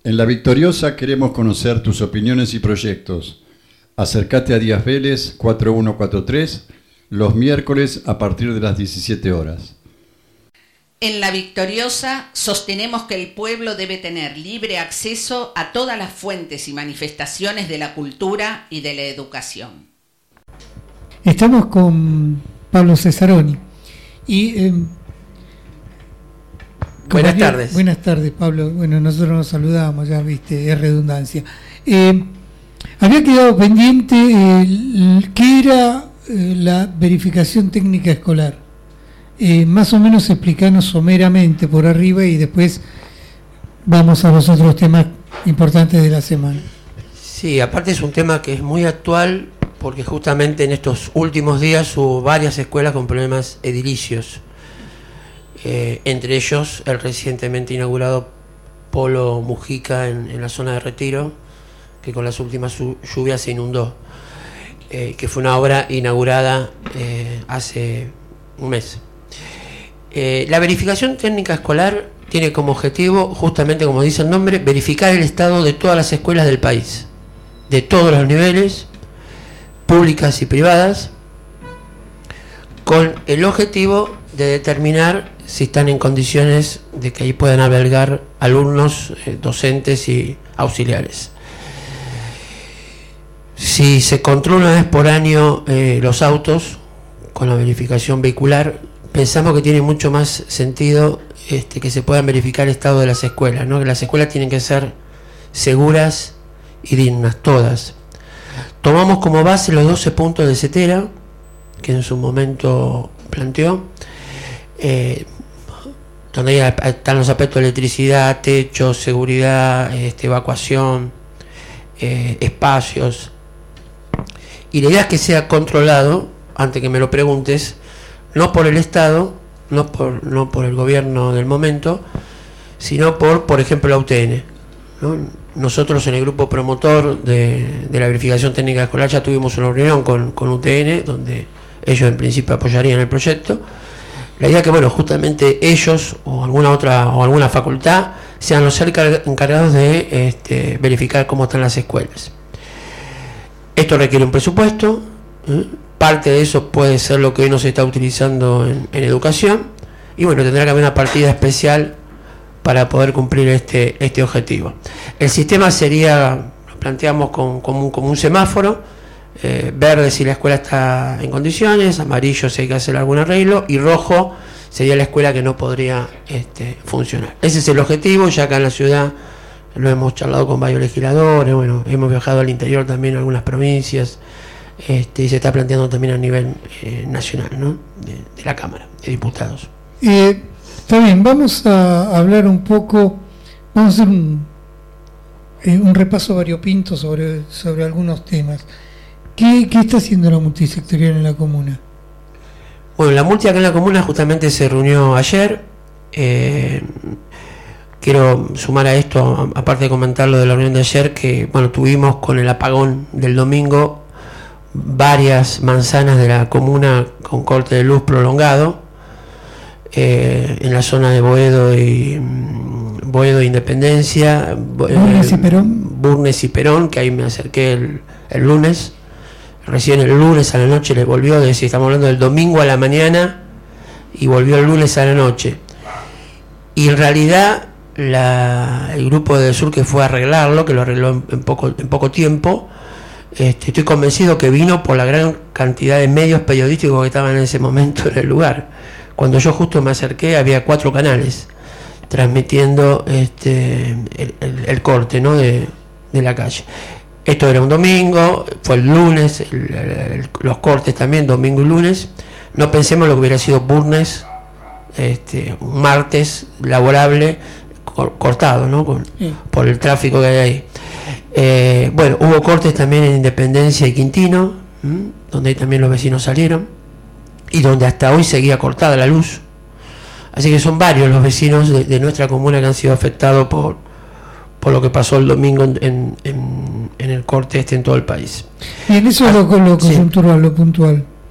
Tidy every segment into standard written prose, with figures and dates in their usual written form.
En La Victoriosa queremos conocer tus opiniones y proyectos. Acércate a Díaz Vélez 4143 los miércoles a partir de las 17 horas. En La Victoriosa sostenemos que el pueblo debe tener libre acceso a todas las fuentes y manifestaciones de la cultura y de la educación. Estamos con Pablo Cesaroni y buenas tardes. Buenas tardes, Pablo. Bueno, nosotros nos saludamos, ya viste, es redundancia. Había quedado pendiente qué era la verificación técnica escolar. Más o menos explicarnos someramente por arriba y después vamos a los otros temas importantes de la semana. Sí, aparte es un tema que es muy actual porque justamente en estos últimos días hubo varias escuelas con problemas edilicios. Entre ellos el recientemente inaugurado Polo Mujica en la zona de Retiro, que con las últimas lluvias se inundó, que fue una obra inaugurada hace un mes. La verificación técnica escolar tiene como objetivo, justamente como dice el nombre, verificar el estado de todas las escuelas del país, de todos los niveles, públicas y privadas, con el objetivo de determinar si están en condiciones de que ahí puedan albergar alumnos, docentes y auxiliares. Si se controla una vez por año los autos con la verificación vehicular, pensamos que tiene mucho más sentido que se puedan verificar el estado de las escuelas, ¿no? Que las escuelas tienen que ser seguras y dignas, todas. Tomamos como base los 12 puntos de Cetera, que en su momento planteó, donde ahí están los aspectos de electricidad, techo, seguridad, evacuación, espacios. Y la idea es que sea controlado, antes que me lo preguntes, no por el Estado, no por el gobierno del momento, sino por ejemplo, la UTN, ¿no? Nosotros en el grupo promotor de la verificación técnica escolar ya tuvimos una reunión con UTN, donde ellos en principio apoyarían el proyecto. La idea es que, bueno, justamente ellos o alguna facultad sean los encargados de verificar cómo están las escuelas. Esto requiere un presupuesto, parte de eso puede ser lo que hoy no se está utilizando en educación, y bueno, tendrá que haber una partida especial para poder cumplir este objetivo. El sistema sería, lo planteamos como un semáforo, verde si la escuela está en condiciones, amarillo si hay que hacer algún arreglo, y rojo sería la escuela que no podría funcionar. Ese es el objetivo. Ya acá en la ciudad lo hemos charlado con varios legisladores, bueno, hemos viajado al interior también a algunas provincias, y se está planteando también a nivel nacional, ¿no? de la Cámara de Diputados. Está bien, vamos a hablar un poco, vamos a hacer un repaso variopinto sobre algunos temas. ¿Qué está haciendo la multisectorial en la comuna? Bueno, la multi acá en la comuna justamente se reunió ayer. Quiero sumar a esto, aparte de comentar lo de la reunión de ayer, que bueno, tuvimos con el apagón del domingo varias manzanas de la comuna con corte de luz prolongado, en la zona de Boedo e Independencia, Burnes y Perón, que ahí me acerqué el lunes. Recién el lunes a la noche les volvió, estamos hablando del domingo a la mañana y volvió el lunes a la noche. Y en realidad el grupo de Sur que fue a arreglarlo, que lo arregló en poco tiempo, estoy convencido que vino por la gran cantidad de medios periodísticos que estaban en ese momento en el lugar. Cuando yo justo me acerqué había 4 canales transmitiendo el corte, ¿no? de la calle. Esto era un domingo, fue el lunes, los cortes también, domingo y lunes. No pensemos lo que hubiera sido Burnes, un martes laborable cortado, ¿no? Por el tráfico que hay ahí. Bueno, hubo cortes también en Independencia y Quintino, donde ahí también los vecinos salieron, y donde hasta hoy seguía cortada la luz. Así que son varios los vecinos de nuestra comuna que han sido afectados por lo que pasó el domingo en el corte en todo el país. Y en eso lo coyuntural, lo puntual.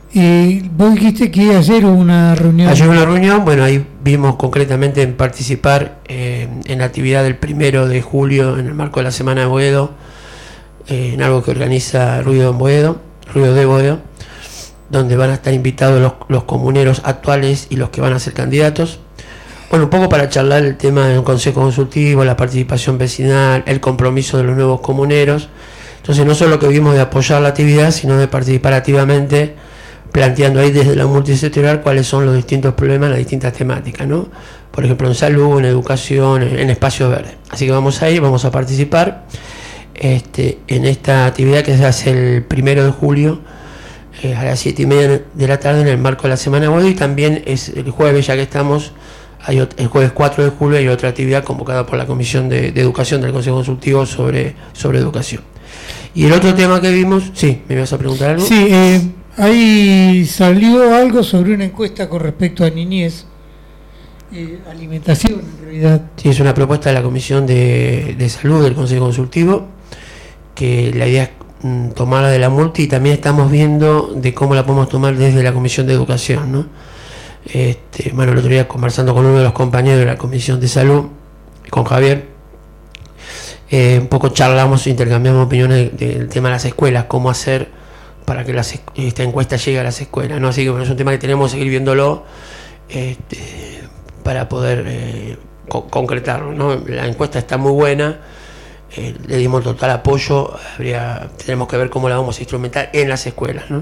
Vos dijiste que ayer hubo una reunión. Ayer hubo una reunión, bueno, ahí vimos concretamente en participar en la actividad del 1 de julio en el marco de la Semana de Boedo, en algo que organiza Ruido de Boedo, donde van a estar invitados los comuneros actuales y los que van a ser candidatos. Bueno, un poco para charlar el tema del consejo consultivo, la participación vecinal, el compromiso de los nuevos comuneros. Entonces, no solo que vimos de apoyar la actividad, sino de participar activamente, planteando ahí desde la multisectorial cuáles son los distintos problemas, las distintas temáticas, ¿no? Por ejemplo, en salud, en educación, en espacios verdes. Así que vamos a ir, vamos a participar en esta actividad que se hace el 1 de julio a las 7:30 de la tarde en el marco de la Semana de Boedo, y también es el jueves, ya que estamos, el jueves 4 de julio hay otra actividad convocada por la Comisión de Educación del Consejo Consultivo sobre educación. Y el otro tema que vimos, sí, ¿me ibas a preguntar algo? Sí, ahí salió algo sobre una encuesta con respecto a niñez, alimentación en realidad. Sí, es una propuesta de la Comisión de Salud del Consejo Consultivo, que la idea es tomarla de la multi, y también estamos viendo de cómo la podemos tomar desde la Comisión de Educación, ¿no? Bueno, el otro día conversando con uno de los compañeros de la Comisión de Salud, con Javier, un poco charlamos, intercambiamos opiniones del tema de las escuelas, cómo hacer para que esta encuesta llegue a las escuelas, ¿no? Así que bueno, es un tema que tenemos que seguir viéndolo para poder concretarlo, ¿no? La encuesta está muy buena, le dimos total apoyo, tenemos que ver cómo la vamos a instrumentar en las escuelas, ¿no?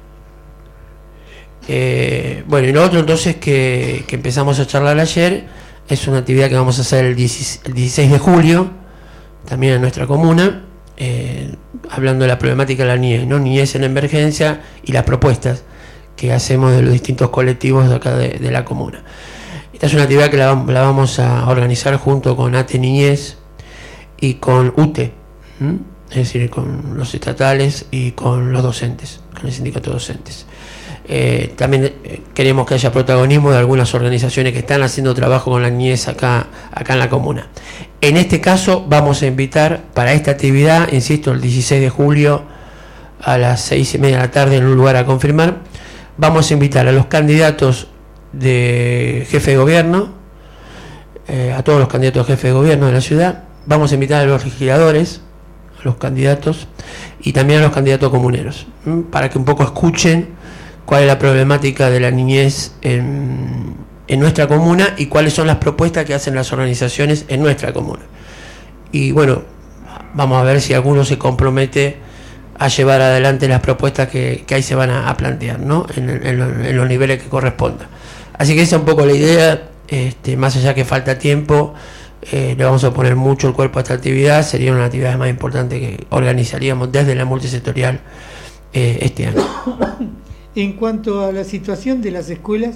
Bueno, y lo otro entonces que empezamos a charlar ayer es una actividad que vamos a hacer el 16 de julio, también en nuestra comuna, hablando de la problemática de la niñez, ¿no? Niñez en emergencia y las propuestas que hacemos de los distintos colectivos de acá de la comuna. Esta es una actividad que la vamos a organizar junto con ATE Niñez y con UTE, es decir, con los estatales y con los docentes, con el sindicato de docentes. También queremos que haya protagonismo de algunas organizaciones que están haciendo trabajo con la niñez acá en la comuna. En este caso vamos a invitar para esta actividad, insisto, el 16 de julio a las 6:30 de la tarde en un lugar a confirmar, vamos a invitar a los candidatos de jefe de gobierno, a todos los candidatos de jefe de gobierno de la ciudad, vamos a invitar a los legisladores, a los candidatos, y también a los candidatos comuneros, para que un poco escuchen cuál es la problemática de la niñez en nuestra comuna y cuáles son las propuestas que hacen las organizaciones en nuestra comuna. Y bueno, vamos a ver si alguno se compromete a llevar adelante las propuestas que ahí se van a plantear, ¿no? En los niveles que correspondan. Así que esa es un poco la idea, más allá que falta tiempo, le vamos a poner mucho el cuerpo a esta actividad, sería una actividad más importante que organizaríamos desde la multisectorial este año. En cuanto a la situación de las escuelas.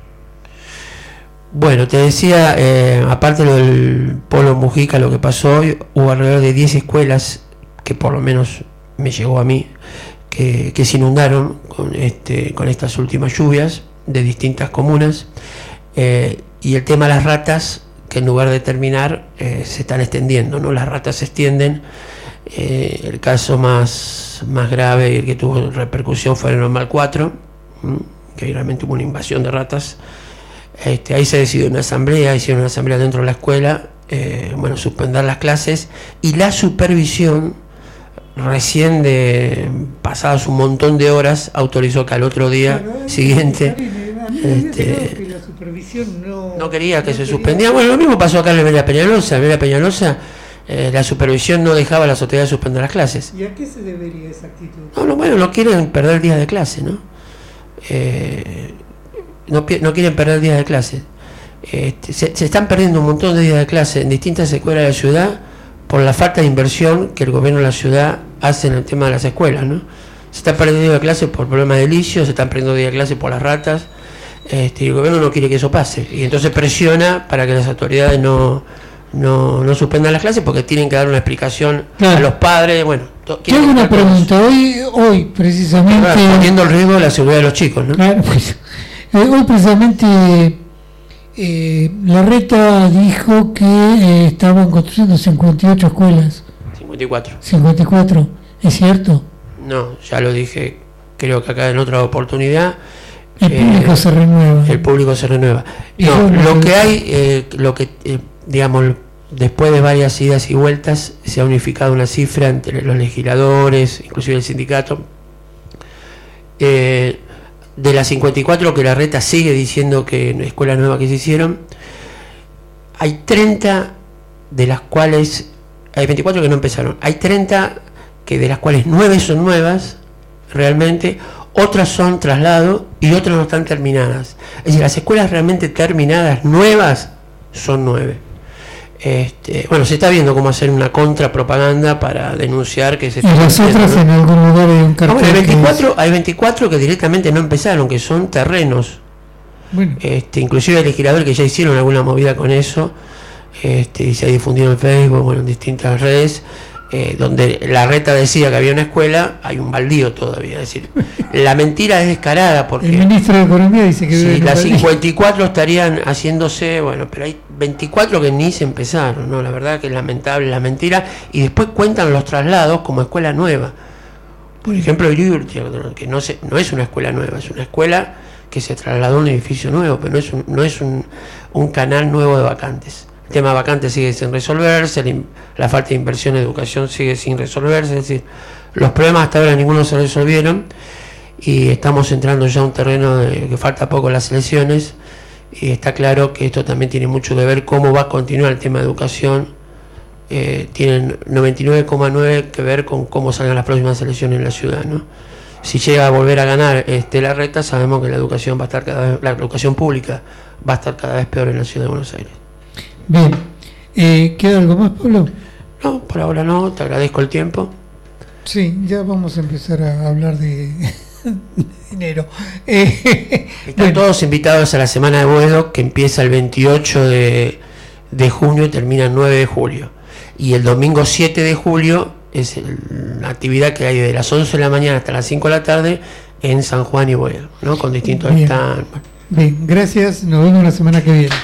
Bueno, te decía, aparte de lo del Polo Mujica, lo que pasó hoy, hubo alrededor de 10 escuelas, que por lo menos me llegó a mí, que se inundaron con estas últimas lluvias de distintas comunas, y el tema de las ratas, que en lugar de terminar, se están extendiendo, ¿no? Las ratas se extienden. El caso más grave y el que tuvo repercusión fue el normal 4, que realmente hubo una invasión de ratas. Ahí se decidió una asamblea, hicieron una asamblea dentro de la escuela, suspender las clases, y la supervisión recién pasados un montón de horas autorizó que al otro día siguiente que la supervisión no quería que se suspendiera. Bueno, lo mismo pasó acá en Villa Peñalosa. La supervisión no dejaba a la sociedad suspender las clases. ¿Y a qué se debería esa actitud? No quieren perder días de clase, ¿no? No quieren perder días de clase. Se están perdiendo un montón de días de clase en distintas escuelas de la ciudad por la falta de inversión que el gobierno de la ciudad hace en el tema de las escuelas, ¿no? Se están perdiendo días de clase por problemas de licio, se están perdiendo días de clase por las ratas, y el gobierno no quiere que eso pase, y entonces presiona para que las autoridades no suspendan las clases, porque tienen que dar una explicación a los padres. Bueno, yo hago una pregunta, hoy precisamente, poniendo en riesgo la seguridad de los chicos, ¿no? Claro, pues, hoy precisamente Larreta dijo que estaban construyendo 58 escuelas. 54. 54, ¿es cierto? No, ya lo dije creo que acá en otra oportunidad. El público se renueva. El público se renueva. No, lo que hay, digamos, después de varias idas y vueltas, se ha unificado una cifra entre los legisladores, inclusive el sindicato. De las 54 que la reta sigue diciendo que en escuelas nuevas que se hicieron, hay 30 de las cuales, hay 24 que no empezaron, hay 30 que de las cuales 9 son nuevas realmente, otras son traslado y otras no están terminadas. Es decir, las escuelas realmente terminadas, nuevas, son 9. Bueno, se está viendo cómo hacer una contrapropaganda para denunciar que se está. Y las otras en algún lugar hay un cartel. Hay 24 que directamente no empezaron, que son terrenos. Bueno. Inclusive hay legisladores que ya hicieron alguna movida con eso, y se ha difundido en Facebook, bueno, en distintas redes, donde la reta decía que había una escuela, hay un baldío todavía. Es decir, la mentira es descarada porque el ministro de Economía dice que sí, las 54 estarían haciéndose, bueno, pero hay 24 que ni se empezaron, ¿no? La verdad que es lamentable la mentira, y después cuentan los traslados como escuela nueva. Por ejemplo, que no es una escuela nueva, es una escuela que se trasladó a un edificio nuevo, pero no es un canal nuevo de vacantes. El tema de vacantes sigue sin resolverse, la falta de inversión en educación sigue sin resolverse, es decir, los problemas hasta ahora ninguno se resolvieron, y estamos entrando ya a un terreno que falta poco las elecciones, y está claro que esto también tiene mucho que ver cómo va a continuar el tema de educación. Tienen 99,9 que ver con cómo salgan las próximas elecciones en la ciudad, ¿no? Si llega a volver a ganar la reta, sabemos que la educación va a estar la educación pública va a estar cada vez peor en la ciudad de Buenos Aires. Bien, ¿queda algo más, Pablo? No, por ahora no, te agradezco el tiempo. Sí, ya vamos a empezar a hablar de dinero. Están todos invitados a la Semana de Boedo, que empieza el 28 de junio y termina el 9 de julio. Y el domingo 7 de julio es una actividad que hay de las 11 de la mañana hasta las 5 de la tarde en San Juan y Boedo, ¿no? Con distintos stands. Bien, gracias, nos vemos la semana que viene.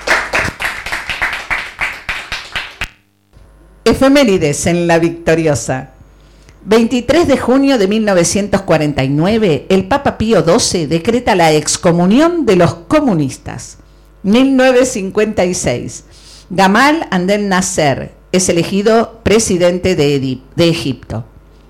Efemérides en La Victoriosa. 23 de junio de 1949, el Papa Pío XII decreta la excomunión de los comunistas. 1956, Gamal Abdel Nasser es elegido presidente de Egipto.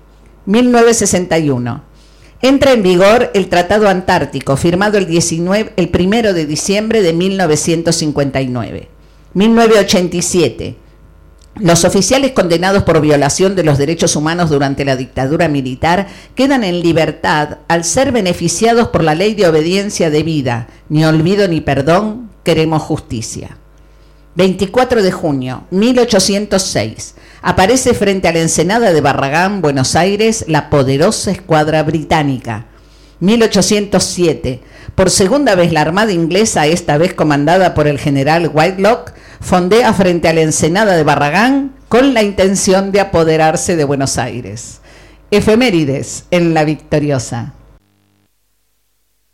1961, entra en vigor el Tratado Antártico, firmado el 1 de diciembre de 1959. 1987, los oficiales condenados por violación de los derechos humanos durante la dictadura militar quedan en libertad al ser beneficiados por la ley de obediencia debida. Ni olvido ni perdón, queremos justicia. 24 de junio, 1806. Aparece frente a la ensenada de Barragán, Buenos Aires, la poderosa escuadra británica. 1807. Por segunda vez la Armada inglesa, esta vez comandada por el general Whitelock, fondea frente a la ensenada de Barragán con la intención de apoderarse de Buenos Aires. Efemérides en La Victoriosa.